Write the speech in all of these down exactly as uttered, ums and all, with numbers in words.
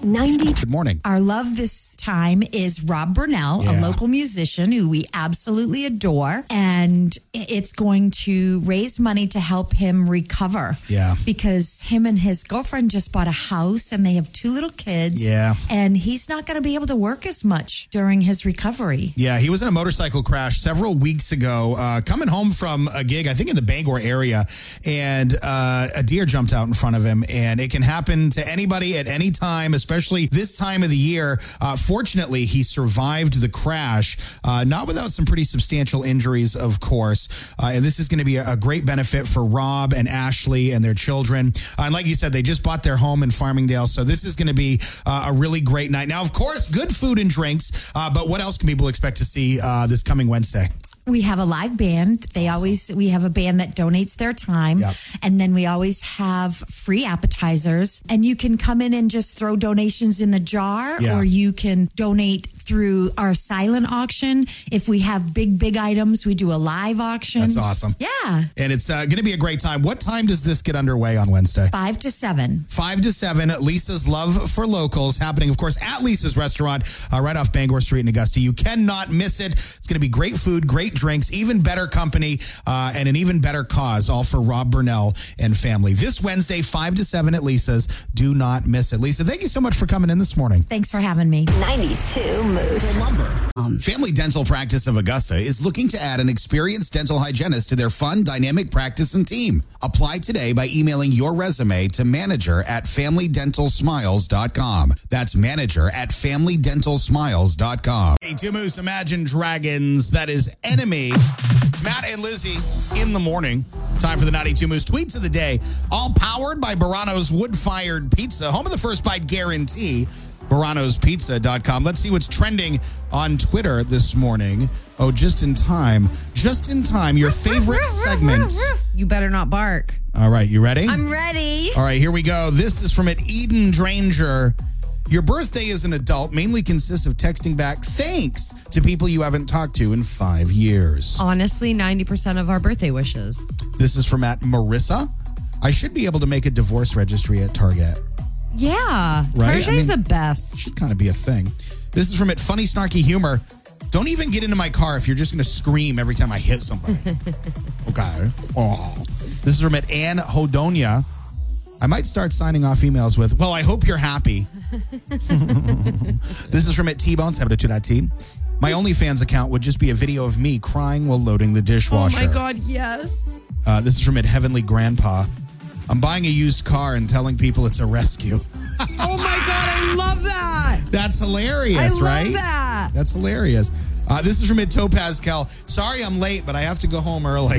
ninety. Good morning. Our love this time is Rob Burnell, Yeah. a local musician who we absolutely adore. And it's going to raise money to help him recover. Yeah. Because him and his girlfriend just bought a house and they have two little kids. Yeah. And he's not going to be able to work as much during his recovery. Yeah, he was in a motorcycle crash several weeks ago, uh, coming home from a gig, I think in the Bangor area, and uh, a deer jumped out in front of him. And it can happen to anybody at any time, especially this time of the year. Uh, fortunately, he survived the crash, uh, not without some pretty substantial injuries, of course. Uh, and this is going to be a, a great benefit for Rob and Ashley and their children. Uh, and like you said, they just bought their home in Farmingdale. So this is going to be uh, a really great night. Now, of course, good food and drinks. Uh, but what else can people expect to see uh, this coming Wednesday? We have a live band. They awesome. always, we have a band that donates their time. Yep. And then we always have free appetizers. And you can come in and just throw donations in the jar, Yeah. or you can donate through our silent auction. If we have big, big items, we do a live auction. That's awesome. Yeah. And it's uh, going to be a great time. What time does this get underway on Wednesday? Five to seven. Five to seven. Lisa's Love for Locals happening, of course, at Lisa's Restaurant uh, right off Bangor Street in Augusta. You cannot miss it. It's going to be great food, great drinks, even better company, uh, and an even better cause, all for Rob Burnell and family. This Wednesday, five to seven at Lisa's. Do not miss it. Lisa, thank you so much for coming in this morning. Thanks for having me. ninety-two Moose. Um, Family Dental Practice of Augusta is looking to add an experienced dental hygienist to their fun, dynamic practice and team. Apply today by emailing your resume to manager at family dental smiles dot com. That's manager at family dental smiles dot com. Hey, two Moose, Imagine Dragons. That is Enemy. It's Matt and Lizzie in the morning. Time for the ninety-two Moose Tweets of the Day. All powered by Barano's Wood-Fired Pizza, home of the first bite guarantee. Baranos Pizza dot com. Let's see what's trending on Twitter this morning. Oh, just in time. Just in time. Your favorite segment. You better not bark. All right, you ready? I'm ready. All right, here we go. This is from at Eden Dranger. Your birthday as an adult mainly consists of texting back thanks to people you haven't talked to in five years. Honestly, ninety percent of our birthday wishes. This is from at Marissa. I should be able to make a divorce registry at Target. Yeah. Right? Target's I mean, the best. Should kind of be a thing. This is from it Funny Snarky Humor. Don't even get into my car if you're just going to scream every time I hit somebody. Okay. Oh. This is from it Ann Hodonia. I might start signing off emails with, well, I hope you're happy. This is from it T-Bone, seven two nineteen. My OnlyFans account would just be a video of me crying while loading the dishwasher. Oh my God, yes. Uh, this is from it Heavenly Grandpa. I'm buying a used car and telling people it's a rescue. Oh my God, I love that. That's hilarious, I love right? that. That's hilarious. Uh, this is from it Topaz Cal. Sorry I'm late, but I have to go home early.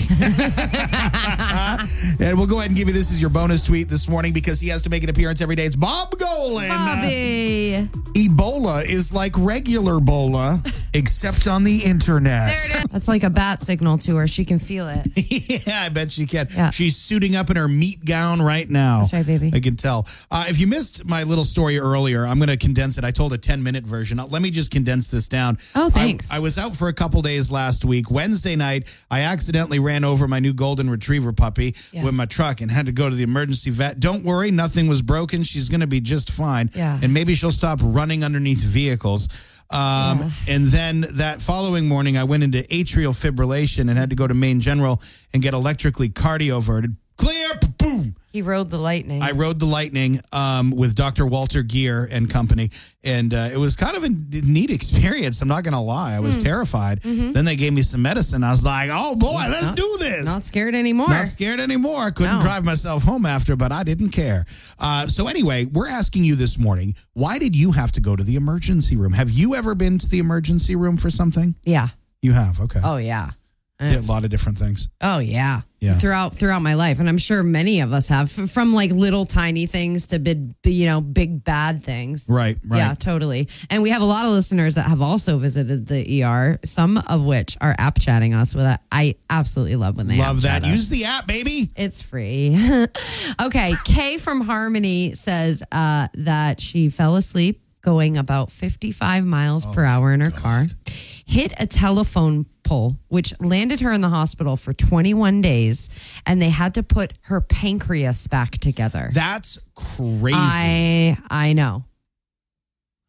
And we'll go ahead and give you this as your bonus tweet this morning because he has to make an appearance every day. It's Bob Golan. Bobby. Ebola is like regular Bola, except on the internet. There it is. That's like a bat signal to her. She can feel it. Yeah, I bet she can. Yeah. She's suiting up in her meat gown right now. That's right, baby. I can tell. Uh, if you missed my little story earlier, I'm going to condense it. I told a ten-minute version. Uh, Let me just condense this down. Oh, thanks. I, I was out for a couple days last week. Wednesday night, I accidentally ran over my new golden retriever puppy Yeah. with my truck and had to go to the emergency vet. Don't worry, nothing was broken. She's going to be just fine. Yeah. And maybe she'll stop running underneath vehicles. Um, Yeah. And then that following morning, I went into atrial fibrillation and had to go to Maine General and get electrically cardioverted. Clear, boom. He rode the lightning. I rode the lightning um, with Doctor Walter Gear and company, and uh, it was kind of a neat experience. I'm not going to lie. I was Mm. terrified. Mm-hmm. Then they gave me some medicine. I was like, oh, boy, let's Not- do this. Not scared anymore. Not scared anymore. Couldn't No. drive myself home after, but I didn't care. Uh, so anyway, we're asking you this morning, why did you have to go to the emergency room? Have you ever been to the emergency room for something? Yeah. You have, okay. Oh, yeah. Yeah, a lot of different things. Oh, yeah. Yeah. Throughout throughout my life. And I'm sure many of us have, f- from like little tiny things to big, you know, big bad things. Right, right. Yeah, totally. And we have a lot of listeners that have also visited the E R, some of which are app chatting us with that. I absolutely love when they Love app that. chat us. Use the app, baby. It's free. Okay. Kay from Harmony says uh, that she fell asleep going about fifty-five miles per hour in her car, hit a telephone pole, which landed her in the hospital for twenty-one days, and they had to put her pancreas back together. That's crazy. I I know.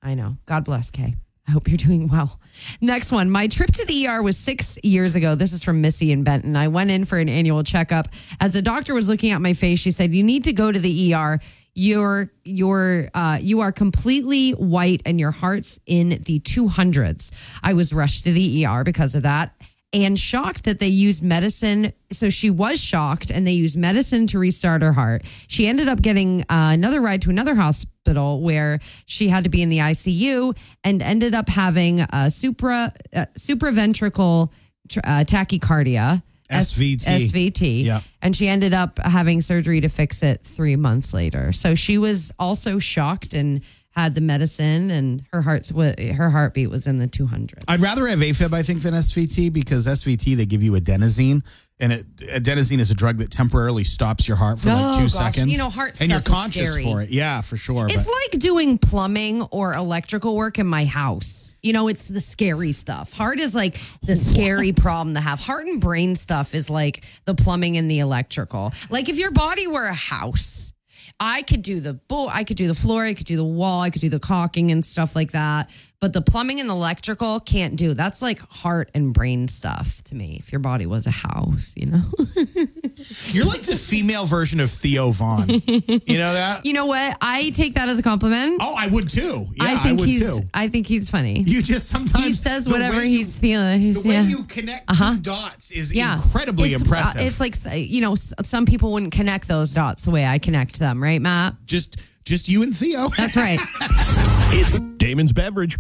I know. God bless, Kay. I hope you're doing well. Next one. My trip to the E R was six years ago. This is from Missy in Benton. I went in for an annual checkup. As the doctor was looking at my face, she said, "You need to go to the E R. You're, you're, uh, you are completely white and your heart's in the two hundreds. I was rushed to the E R because of that and shocked that they used medicine. So she was shocked and they used medicine to restart her heart. She ended up getting uh, another ride to another hospital where she had to be in the I C U and ended up having a supra, uh, supraventricular uh, tachycardia. S V T. S V T. Yeah. And she ended up having surgery to fix it three months later. So she was also shocked and had the medicine, and her heart's her heartbeat was in the two hundred. I'd rather have AFib, I think, than S V T, because S V T, they give you adenosine, and it, adenosine is a drug that temporarily stops your heart for like Oh, two gosh. seconds. You know, heart and you're stuff is conscious scary. for it. Yeah, for sure. It's but- like doing plumbing or electrical work in my house. You know, it's the scary stuff. Heart is like the scary problem to have. Heart and brain stuff is like the plumbing and the electrical. Like if your body were a house, I could do the bo- I could do the floor, I could do the wall, I could do the caulking and stuff like that. But the plumbing and the electrical can't do. That's like heart and brain stuff to me. If your body was a house, you know. You're like the female version of Theo Vaughn. You know that? You know what? I take that as a compliment. Oh, I would too. Yeah, I think would he's. too. I think he's funny. You just sometimes He says the whatever way you- he's feeling. He's, The way yeah. you connect Uh-huh. two dots is Yeah. incredibly it's, impressive. uh, it's like, you know, s- some people wouldn't connect those dots the way I connect them, right, Matt? just, just you and Theo. That's right. It's Damon's Beverage.